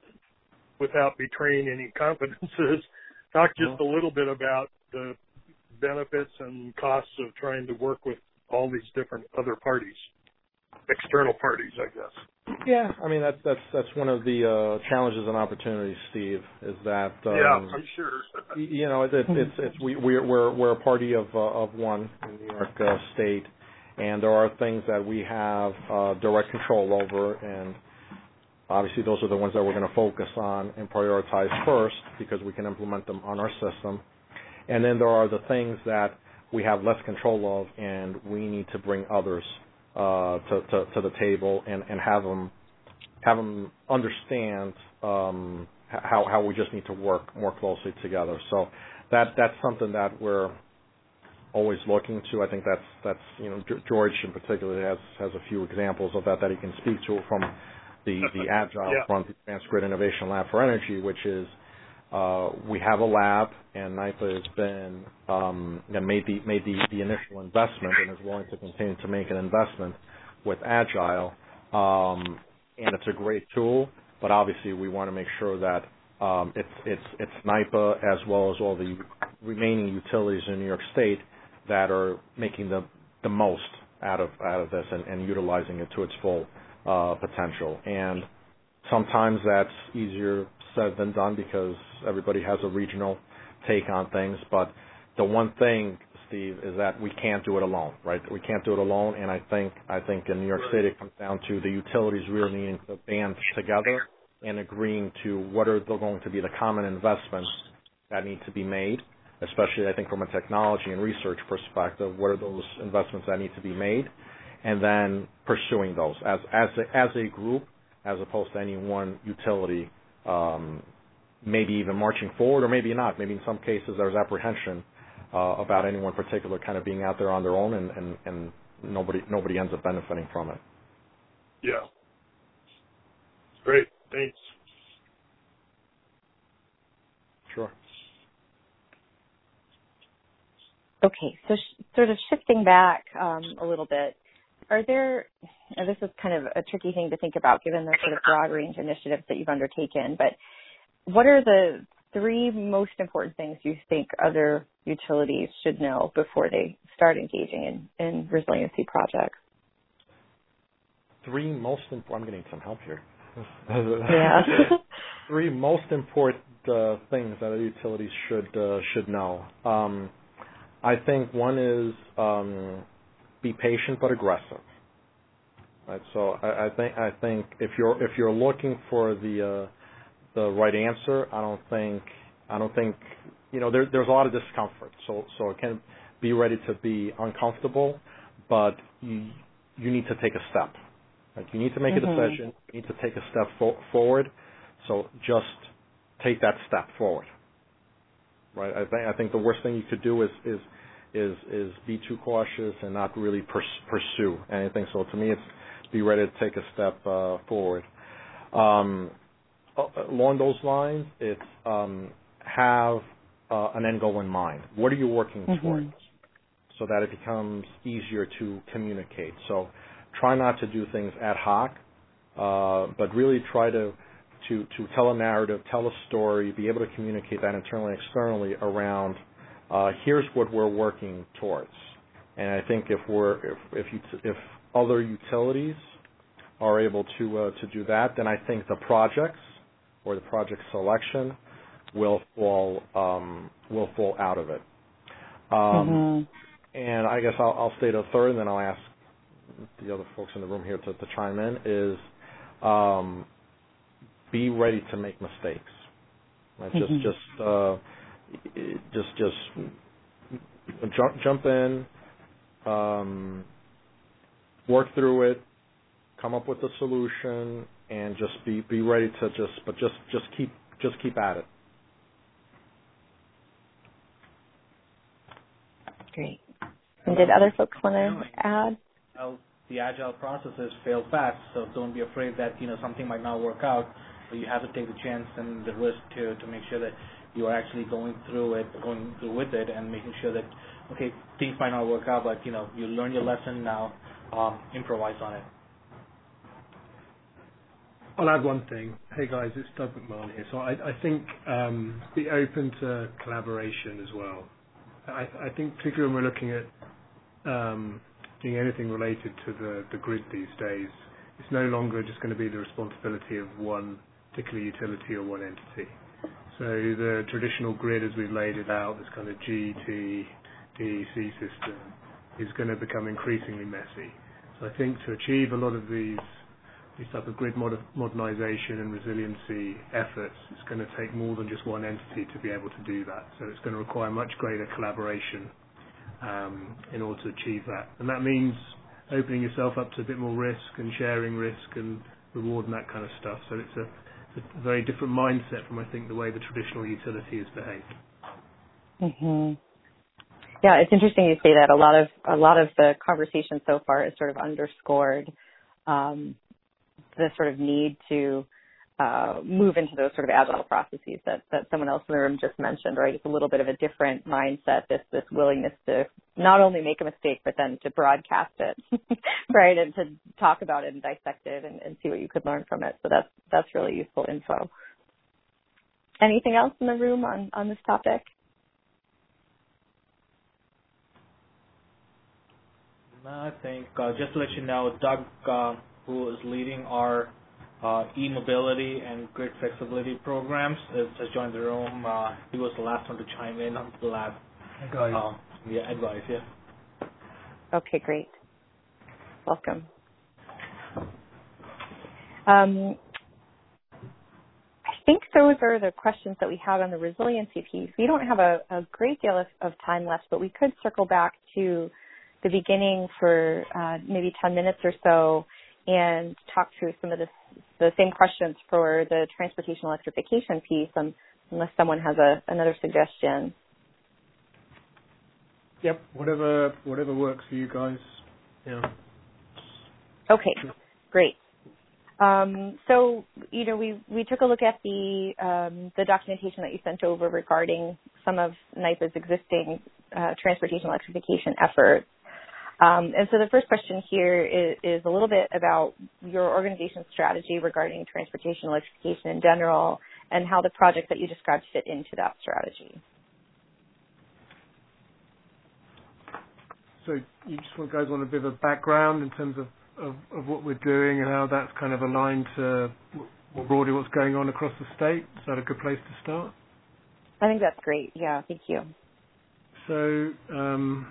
without betraying any confidences, talk just a little bit about the benefits and costs of trying to work with all these different other parties, external parties, I guess. Yeah, I mean that's that's that's one of the uh, challenges and opportunities, Steve. Is that um, yeah, I'm sure. you know, it, it, it's it's we we're we're we're a party of uh, of one in New York uh, State, and there are things that we have uh, direct control over, and obviously those are the ones that we're going to focus on and prioritize first because we can implement them on our system. And then there are the things that we have less control of, and we need to bring others uh, to, to, to the table and, and have them have them understand um, how how we just need to work more closely together. So that that's something that we're always looking to. I think that's that's you know George in particular has has a few examples of that that he can speak to from the the Agile yeah. front, the Advanced Grid Innovation Lab for Energy, which is Uh, we have a lab, and NYPA has been um, made the made the, the initial investment and is willing to continue to make an investment with Agile. Um, and it's a great tool, but obviously we want to make sure that um, it's it's it's NYPA as well as all the remaining utilities in New York State that are making the the most out of out of this and, and utilizing it to its full uh, potential. And sometimes that's easier said than done because everybody has a regional take on things. But the one thing, Steve, is that we can't do it alone, right? We can't do it alone. And I think I think in New York State it comes down to the utilities really needing to band together and agreeing to what are going to be the common investments that need to be made, especially I think from a technology and research perspective. What are those investments that need to be made, and then pursuing those as as a, as a group, as opposed to any one utility. Um, maybe even marching forward, or maybe not. Maybe in some cases there's apprehension uh, about any one particular kind of being out there on their own, and, and, and nobody nobody ends up benefiting from it. Yeah. Great. Thanks. Sure. Okay, so sh- sort of shifting back um, a little bit, are there, and this is kind of a tricky thing to think about given the sort of broad range initiatives that you've undertaken, but what are the three most important things you think other utilities should know before they start engaging in, in resiliency projects? Three most important, I'm getting some help here. Yeah. Three most important uh, things that other utilities should uh, should know. Um, I think one is um, be patient but aggressive. Right. So I, I think I think if you're if you're looking for the uh, the right answer, I don't think I don't think you know there, there's a lot of discomfort. So so it can be ready to be uncomfortable, but you you need to take a step. Like you need to make mm-hmm. a decision. You need to take a step fo- forward. So just take that step forward. Right. I think I think the worst thing you could do is is is is be too cautious and not really pers- pursue anything. So to me, it's be ready to take a step uh, forward. Um, along those lines, it's um, have uh, an end goal in mind. What are you working mm-hmm. towards? So that it becomes easier to communicate. So try not to do things ad hoc, uh, but really try to, to to tell a narrative, tell a story, be able to communicate that internally and externally around uh, here's what we're working towards. And I think if we're if if you if other utilities are able to uh, to do that, then I think the projects or the project selection will fall um, will fall out of it. Um, mm-hmm. And I guess I'll, I'll state a third, and then I'll ask the other folks in the room here to, to chime in. Is um, be ready to make mistakes. Right? Mm-hmm. Just just uh, just just jump jump in, um, work through it, come up with a solution, and just be, be ready to just but just just keep just keep at it. Great. And did other folks want to add? Well, the agile processes fail fast, so don't be afraid that you know something might not work out. But you have to take the chance and the risk to to make sure that you are actually going through it, going through with it, and making sure that okay, things might not work out, but you know you learn your lesson now. Um, improvise on it. I'll add one thing. Hey guys, it's Doug McMahon here. So I, I think um, be open to collaboration as well. I, I think particularly when we're looking at um, doing anything related to the, the grid these days, it's no longer just going to be the responsibility of one particular utility or one entity. So the traditional grid as we've laid it out, this kind of G T D E C system, is going to become increasingly messy. So I think to achieve a lot of these these type of grid mod- modernization and resiliency efforts, it's going to take more than just one entity to be able to do that. So it's going to require much greater collaboration um, in order to achieve that. And that means opening yourself up to a bit more risk and sharing risk and reward and that kind of stuff. So it's a, it's a very different mindset from, I think, the way the traditional utility is behaved. Mm-hmm. Yeah, it's interesting you say that. A lot of a lot of the conversation so far is sort of underscored um, the sort of need to uh, move into those sort of agile processes that, that someone else in the room just mentioned, right? It's a little bit of a different mindset, this this willingness to not only make a mistake, but then to broadcast it, right, and to talk about it and dissect it and, and see what you could learn from it. So that's that's really useful info. Anything else in the room on, on this topic? I think uh, just to let you know, Doug, uh, who is leading our uh, e-mobility and grid flexibility programs, is, has joined the room. Uh, he was the last one to chime in on the last Guys. uh, yeah, advice. Yeah. Okay, great. Welcome. Um, I think those are the questions that we have on the resiliency piece. We don't have a, a great deal of, of time left, but we could circle back to the beginning for uh, maybe ten minutes or so and talk through some of this, the same questions for the transportation electrification piece, um, unless someone has a, another suggestion. Yep, whatever whatever works for you guys. Yeah. Okay, great. Um, so, you know, we, we took a look at the um, the documentation that you sent over regarding some of NYPA's existing uh, transportation electrification efforts. Um, and so the first question here is, is a little bit about your organization's strategy regarding transportation electrification in general and how the projects that you described fit into that strategy. So you just want, guys want a bit of a background in terms of, of, of what we're doing and how that's kind of aligned to more broadly what's going on across the state? Is that a good place to start? I think that's great. Yeah, thank you. So um,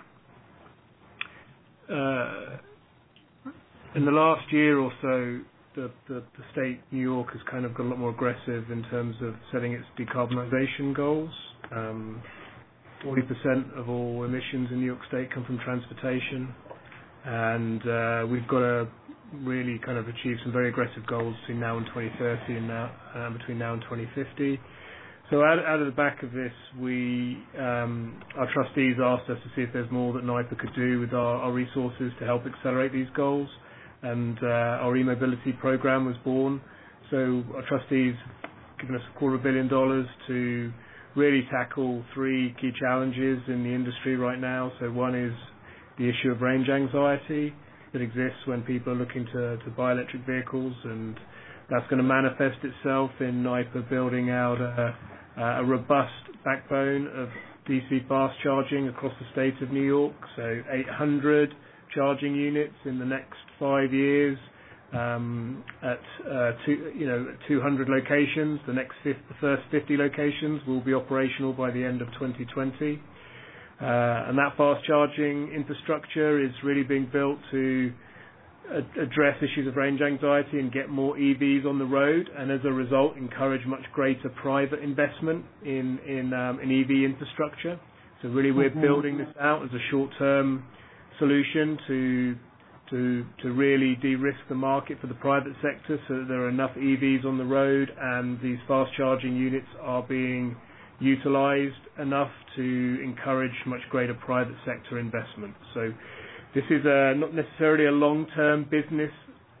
uh, in the last year or so, the, the, the state, New York, has kind of got a lot more aggressive in terms of setting its decarbonisation goals. Um, forty percent of all emissions in New York State come from transportation, and uh, we've got to really kind of achieve some very aggressive goals between now and twenty thirty and now, uh, between now and twenty fifty. So out, out of the back of this, we, um, our trustees asked us to see if there's more that NYPA could do with our, our resources to help accelerate these goals, and uh, our e-mobility program was born. So our trustees have given us a quarter of a billion dollars to really tackle three key challenges in the industry right now. So one is the issue of range anxiety that exists when people are looking to, to buy electric vehicles, and that's going to manifest itself in NYPA building out a, a robust backbone of D C fast charging across the state of New York. So eight hundred charging units in the next five years, um, at uh, two, you know, two hundred locations. The next fifth, the first fifty locations will be operational by the end of twenty twenty. Uh, and that fast charging infrastructure is really being built to ad- address issues of range anxiety and get more E Vs on the road, and as a result, encourage much greater private investment in in, um, in E V infrastructure. So really, we're mm-hmm. building this out as a short-term solution to to to really de-risk the market for the private sector, so that there are enough E Vs on the road and these fast charging units are being utilized enough to encourage much greater private sector investment. So this is a, not necessarily a long-term business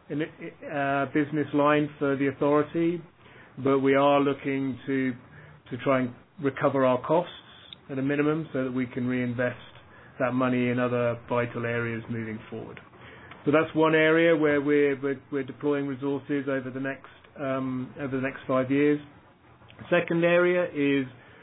uh, business line for the authority, but we are looking to to try and recover our costs at a minimum so that we can reinvest that money in other vital areas moving forward. So that's one area where we're we're, we're deploying resources over the next um, over the next five years. Second area is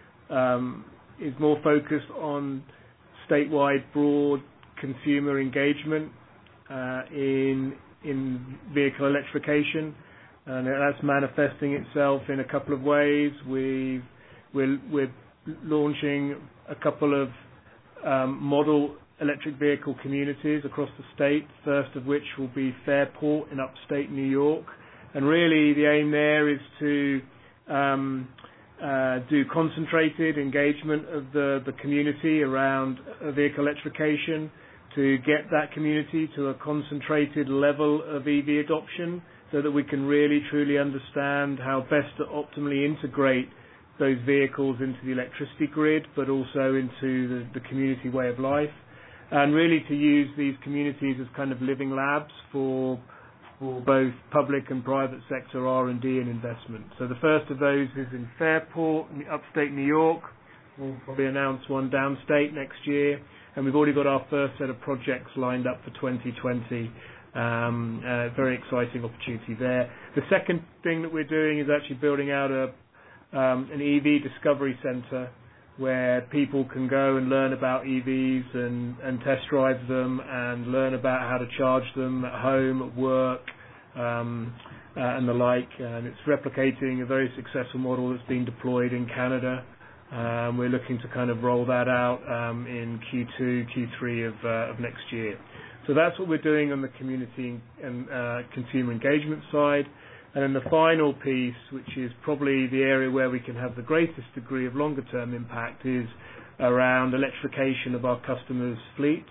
Um, is more focused on statewide broad consumer engagement uh, in in vehicle electrification, and that's manifesting itself in a couple of ways. We've, we're, we're launching a couple of um, model electric vehicle communities across the state, first of which will be Fairport in upstate New York, and really the aim there is to um, Uh, do concentrated engagement of the, the community around uh, vehicle electrification to get that community to a concentrated level of E V adoption so that we can really truly understand how best to optimally integrate those vehicles into the electricity grid, but also into the, the community way of life, and really to use these communities as kind of living labs for for both public and private sector R and D and investment. So the first of those is in Fairport, upstate New York. We'll probably announce one downstate next year. And we've already got our first set of projects lined up for twenty twenty. Um, uh, very exciting opportunity there. The second thing that we're doing is actually building out a um, an E V discovery center where people can go and learn about E Vs and, and test drive them and learn about how to charge them at home, at work, um, uh, and the like. And it's replicating a very successful model that's being deployed in Canada. Um, we're looking to kind of roll that out um, in Q two, Q three of, uh, of next year. So that's what we're doing on the community and uh, consumer engagement side. And then the final piece, which is probably the area where we can have the greatest degree of longer-term impact, is around electrification of our customers' fleets.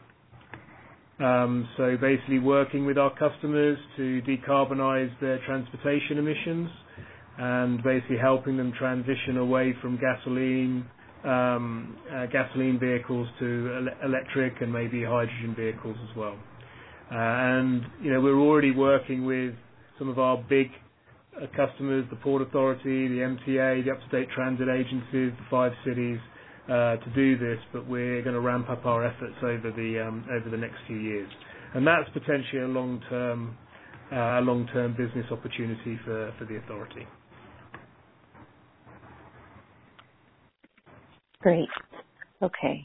Um, so basically working with our customers to decarbonize their transportation emissions and basically helping them transition away from gasoline um, uh, gasoline vehicles to ele- electric and maybe hydrogen vehicles as well. Uh, and, you know, we're already working with some of our big uh, customers, the Port Authority, the M T A, the Upstate Transit Agencies, the five cities, uh, to do this, but we're going to ramp up our efforts over the um, over the next few years, and that's potentially a long-term uh, long-term business opportunity for, for the authority. Great. Okay.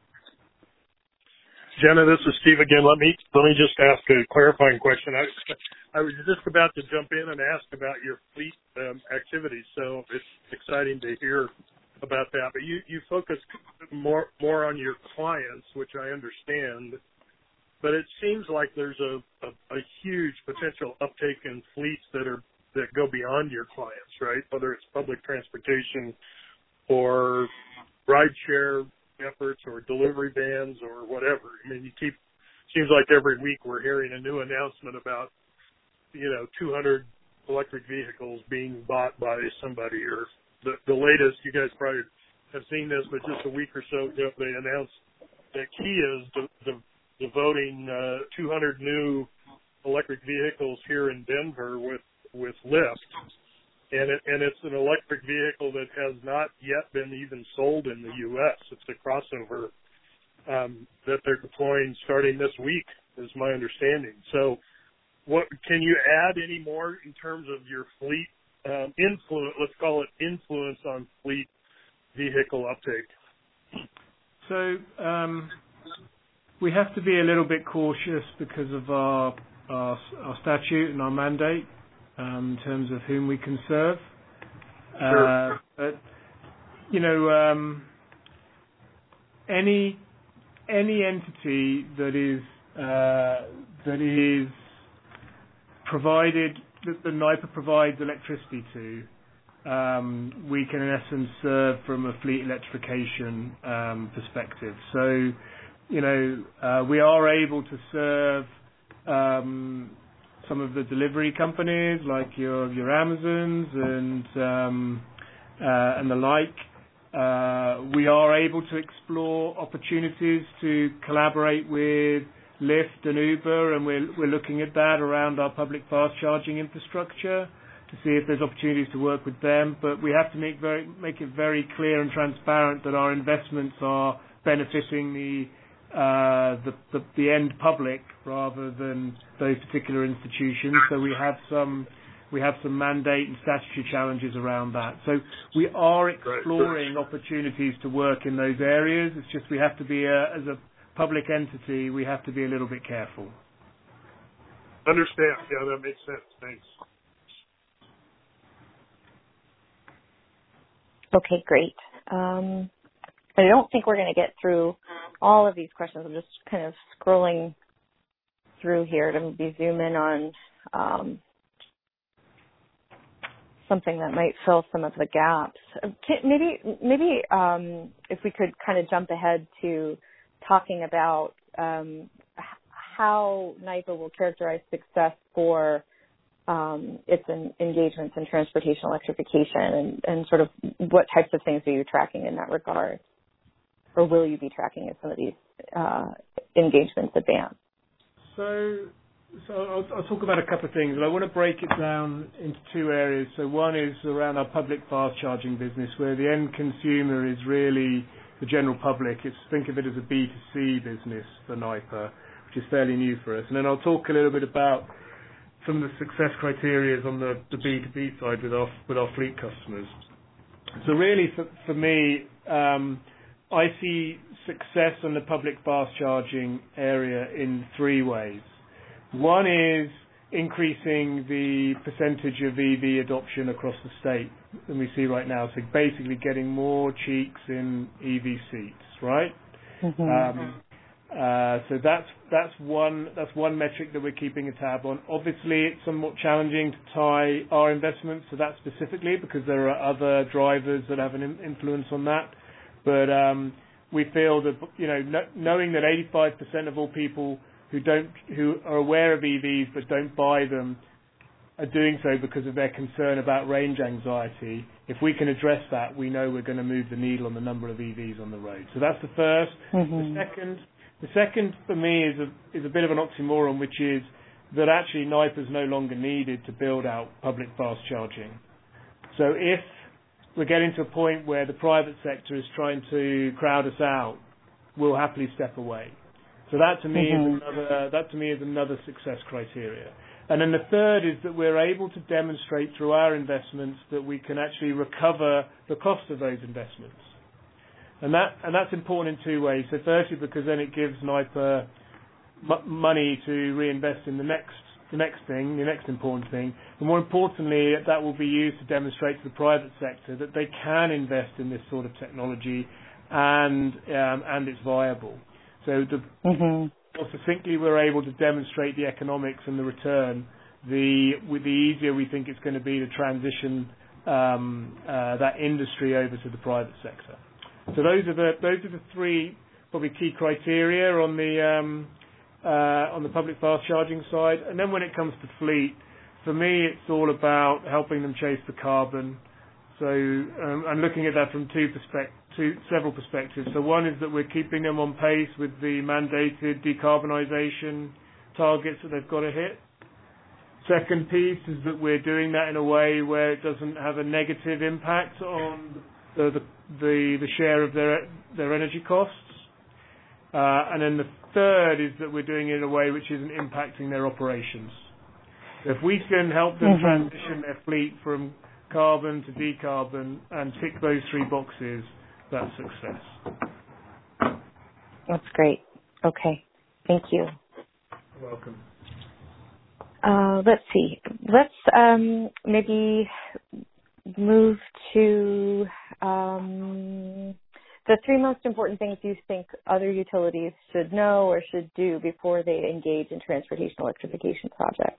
Jenna, this is Steve again. Let me let me just ask a clarifying question. I I was just about to jump in and ask about your fleet um, activities, so it's exciting to hear about that. But you, you focus more more on your clients, which I understand. But it seems like there's a, a, a huge potential uptake in fleets that are that go beyond your clients, right? Whether it's public transportation or rideshare efforts or delivery vans or whatever. I mean, you keep seems like every week we're hearing a new announcement about, you know, two hundred electric vehicles being bought by somebody, or the, the latest, you guys probably have seen this, but just a week or so ago they announced that Kia is de- de- devoting uh, two hundred new electric vehicles here in Denver with, with Lyft. And, it, and it's an electric vehicle that has not yet been even sold in the U S. It's a crossover um, that they're deploying starting this week, is my understanding. So what can you add any more in terms of your fleet um, influence, let's call it influence on fleet vehicle uptake? So um, we have to be a little bit cautious because of our our, our statute and our mandate um, in terms of whom we can serve. Sure. Uh, but, you know, um, any any entity that is uh, that is provided that the NYPA provides electricity to, um, we can in essence serve from a fleet electrification um, perspective. So, you know, uh, we are able to serve um, some of the delivery companies like your your Amazons and um, uh, and the like. Uh, we are able to explore opportunities to collaborate with Lyft and Uber, and we're we're looking at that around our public fast charging infrastructure to see if there's opportunities to work with them. But we have to make very make it very clear and transparent that our investments are benefiting the uh, the, the the end public rather than those particular institutions. So we have some we have some mandate and statutory challenges around that. So we are exploring opportunities to work in those areas. It's just we have to be a, as a public entity, we have to be a little bit careful. Understand? Yeah, that makes sense. Thanks. Okay, great. Um, I don't think we're going to get through all of these questions. I'm just kind of scrolling through here to maybe zoom in on um, something that might fill some of the gaps. Can, maybe, maybe um, if we could kind of jump ahead to talking about um, how NYPA will characterize success for um, its in, engagements in transportation electrification, and, and sort of what types of things are you tracking in that regard, or will you be tracking as some of these uh, engagements advance? So, so I'll, I'll talk about a couple of things, but I want to break it down into two areas. So one is around our public fast charging business, where the end consumer is really the general public. It's think of it as a B two C business for NYPA, which is fairly new for us. And then I'll talk a little bit about some of the success criteria on the, the B two B side with our with our fleet customers. So really, for, for me, um, I see success in the public fast charging area in three ways. One is increasing the percentage of E V adoption across the state than we see right now. So basically getting more cheeks in E V seats, right? Mm-hmm. Um, uh, so that's that's one that's one metric that we're keeping a tab on. Obviously, it's somewhat challenging to tie our investments to that specifically because there are other drivers that have an influence on that. But um, we feel that, you know, no, knowing that eighty-five percent of all people who don't who are aware of E Vs but don't buy them are doing so because of their concern about range anxiety. If we can address that, we know we're going to move the needle on the number of E Vs on the road. So that's the first. Mm-hmm. The second, the second for me is a is a bit of an oxymoron, which is that actually NYPA is no longer needed to build out public fast charging. So if we're getting to a point where the private sector is trying to crowd us out, we'll happily step away. So that to me mm-hmm. is another that to me is another success criteria. And then the third is that we're able to demonstrate through our investments that we can actually recover the cost of those investments. And that and that's important in two ways. So firstly, because then it gives NYPA m- money to reinvest in the next the next thing, the next important thing. And more importantly, that will be used to demonstrate to the private sector that they can invest in this sort of technology and um, and it's viable. So the, mm-hmm. more succinctly we're able to demonstrate the economics and the return, the with the easier we think it's going to be to transition um, uh, that industry over to the private sector. So those are the those are the three probably key criteria on the um, uh, on the public fast charging side. And then when it comes to fleet, for me it's all about helping them chase the carbon. So um, I'm looking at that from two perspectives. Two, several perspectives. So one is that we're keeping them on pace with the mandated decarbonisation targets that they've got to hit. Second piece is that we're doing that in a way where it doesn't have a negative impact on the the, the, the share of their their energy costs. Uh, and then the third is that we're doing it in a way which isn't impacting their operations. So if we can help them mm-hmm. transition their fleet from carbon to decarbon and tick those three boxes, that's success. That's great. Okay. Thank you. You're welcome. Uh, let's see. Let's um, maybe move to um, the three most important things you think other utilities should know or should do before they engage in transportation electrification projects.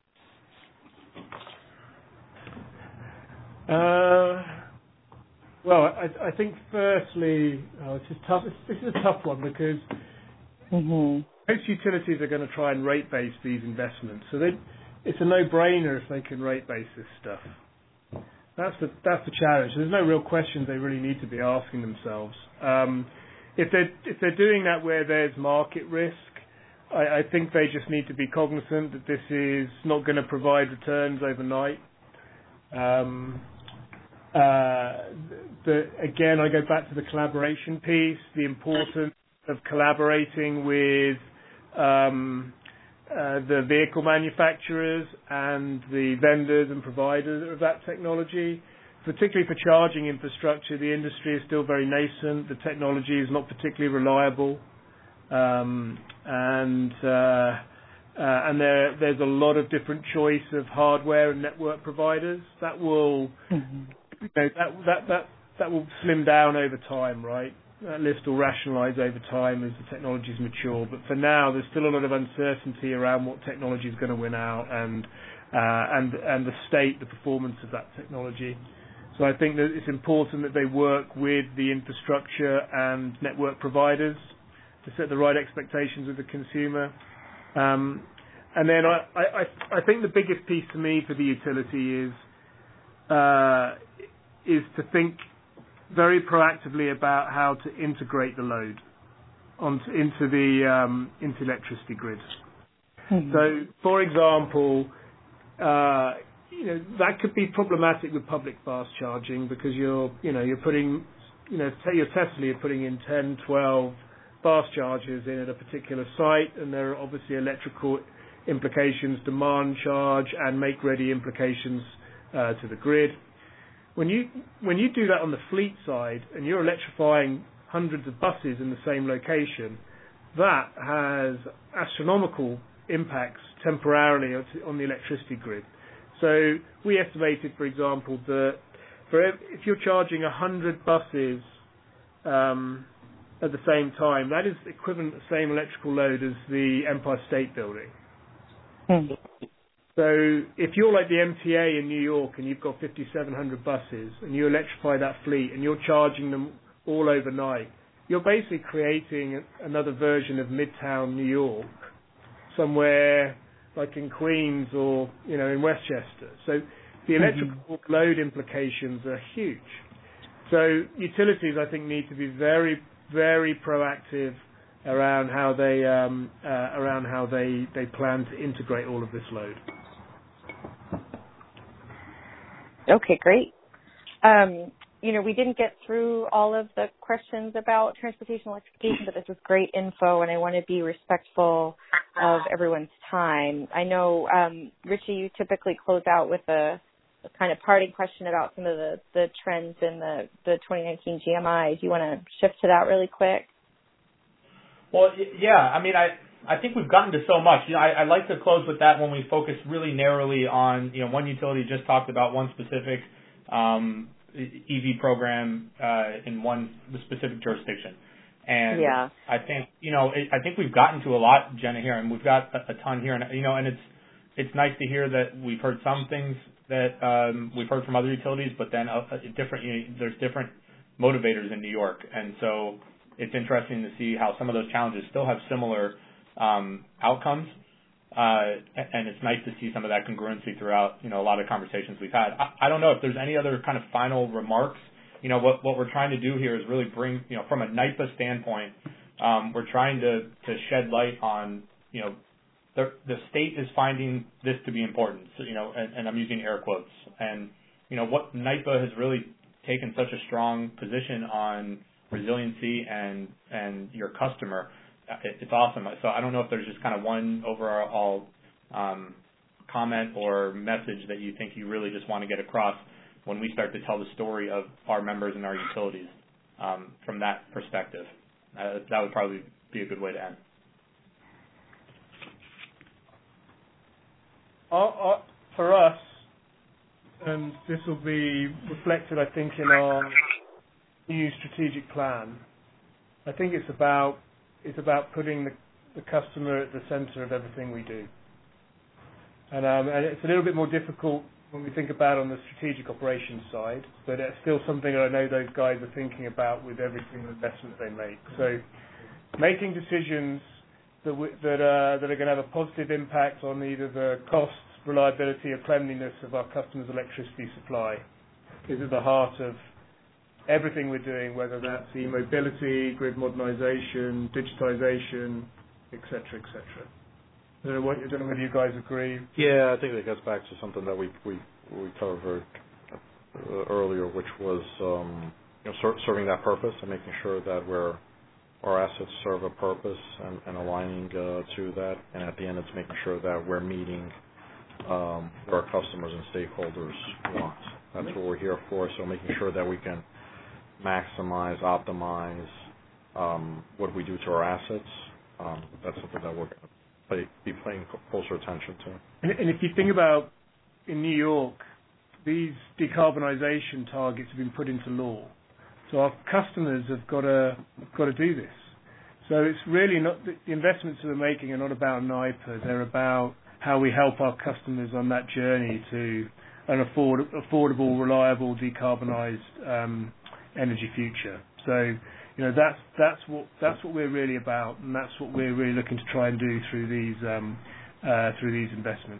Uh, well, I, I think firstly, oh, this is tough. This is a tough one because Mm-hmm. most utilities are going to try and rate base these investments, so they, it's a no-brainer if they can rate base this stuff. That's the that's the challenge. There's no real questions they really need to be asking themselves. Um, if they're if they're doing that where there's market risk, I, I think they just need to be cognizant that this is not going to provide returns overnight. Um, uh, the, again, I go back to the collaboration piece, the importance of collaborating with um, uh, the vehicle manufacturers and the vendors and providers of that technology. Particularly for charging infrastructure, the industry is still very nascent. The technology is not particularly reliable, um, and uh, uh, and there there's a lot of different choice of hardware and network providers. That will Mm-hmm. you know, that that that that will slim down over time, right? That list will rationalize over time as the technologies mature. But for now, there's still a lot of uncertainty around what technology is going to win out and uh, and and the state, the performance of that technology. So I think that it's important that they work with the infrastructure and network providers to set the right expectations with the consumer. Um, and then I, I, I think the biggest piece to me for the utility is uh, is to think very proactively about how to integrate the load onto, into the um, into electricity grids. Mm-hmm. So, for example, uh, you know that could be problematic with public fast charging because you're you know you're putting you know your Tesla you're putting in ten, twelve fast chargers in at a particular site, and there are obviously electrical implications, demand charge, and make-ready implications uh, to the grid. When you when you do that on the fleet side and you're electrifying hundreds of buses in the same location, that has astronomical impacts temporarily on the electricity grid. So we estimated, for example, that for if you're charging one hundred buses um, at the same time, that is equivalent to the same electrical load as the Empire State Building. Mm-hmm. So if you're like the M T A in New York and you've got fifty-seven hundred buses and you electrify that fleet and you're charging them all overnight, you're basically creating another version of Midtown New York, somewhere like in Queens or, you know, in Westchester. So the electrical mm-hmm. load implications are huge. So utilities, I think, need to be very, very proactive around how they um, uh, around how they, they plan to integrate all of this load. Okay, great. Um, you know, we didn't get through all of the questions about transportation electrification, but this was great info, and I want to be respectful of everyone's time. I know, um, Richie, you typically close out with a, a kind of parting question about some of the, the trends in the, the twenty nineteen G M I. Do you want to shift to that really quick? Well, yeah. I mean, I I think we've gotten to so much. You know, I, I like to close with that when we focus really narrowly on, you know, one utility just talked about one specific um, E V program uh, in one specific jurisdiction. And yeah. I think, you know, it, I think we've gotten to a lot, Jenna, here, and we've got a, a ton here. And, you know, and it's it's nice to hear that we've heard some things that um, we've heard from other utilities, but then a, a different, you know, there's different motivators in New York. And so it's interesting to see how some of those challenges still have similar um, outcomes. Uh, and it's nice to see some of that congruency throughout, you know, a lot of conversations we've had. I, I don't know if there's any other kind of final remarks. You know, what, what we're trying to do here is really bring, you know, from a NYPA standpoint, um, we're trying to, to shed light on, you know, the, the state is finding this to be important. So, you know, and, and I'm using air quotes. And, you know, what NYPA has really taken such a strong position on resiliency and, and your customer. It's awesome. So I don't know if there's just kind of one overall um, comment or message that you think you really just want to get across when we start to tell the story of our members and our utilities um, from that perspective. Uh, that would probably be a good way to end. our, our, for us, and this will be reflected, I think, in our new strategic plan. I think it's about it's about putting the, the customer at the center of everything we do, and, um, and it's a little bit more difficult when we think about on the strategic operations side, but it's still something that I know those guys are thinking about with every single investment they make. So, making decisions that we, that, uh, that are going to have a positive impact on either the costs, reliability, or cleanliness of our customers' electricity supply is at the heart of everything we're doing, whether that's e-mobility, grid modernization, digitization, et cetera, et cetera. I don't know, what, I don't know whether you guys agree. Yeah, I think that gets back to something that we we, we covered uh, earlier, which was um, you know, ser- serving that purpose and making sure that we're our assets serve a purpose and, and aligning uh, to that, and at the end, it's making sure that we're meeting um, what our customers and stakeholders want. That's what we're here for. So making sure that we can maximize, optimize um, what we do to our assets. Um, that's something that we're going to play, be paying closer attention to. And, and if you think about in New York, these decarbonization targets have been put into law. So our customers have got to got to do this. So it's really not the investments that we're making are not about N Y P A. They're about how we help our customers on that journey to an afford, affordable, reliable, decarbonized um, energy future. So you know that's that's what that's what we're really about, and that's what we're really looking to try and do through these um, uh, through these investments.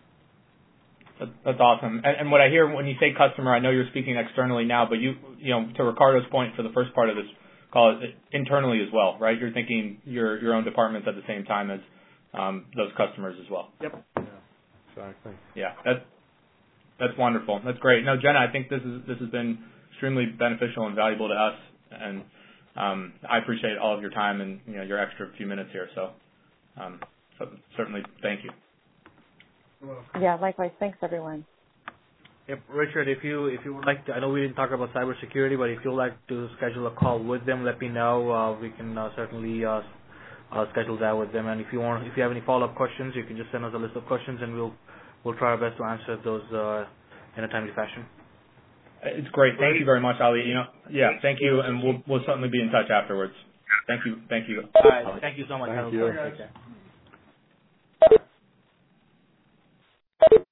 That's awesome. And, and what I hear when you say customer, I know you're speaking externally now, but you, you know, to Ricardo's point for the first part of this call, internally as well, right? You're thinking your your own departments at the same time as um, those customers as well. Yep. Yeah, exactly. Yeah, that's that's wonderful. That's great. No, Jenna, I think this is this has been extremely beneficial and valuable to us, and um, I appreciate all of your time and you know your extra few minutes here. So, um, so certainly, thank you. Yeah, likewise. Thanks, everyone. Yep, Richard, if you if you would like to, I know we didn't talk about cybersecurity, but if you'd like to schedule a call with them, let me know. Uh, we can uh, certainly uh, uh, schedule that with them. And if you want, if you have any follow-up questions, you can just send us a list of questions, and we'll we'll try our best to answer those uh, in a timely fashion. It's great. Thank you very much, Ali. You know, yeah, thank you, and we'll we'll certainly be in touch afterwards. Thank you. Thank you. All right. Thank you so much. Thank you. Take care.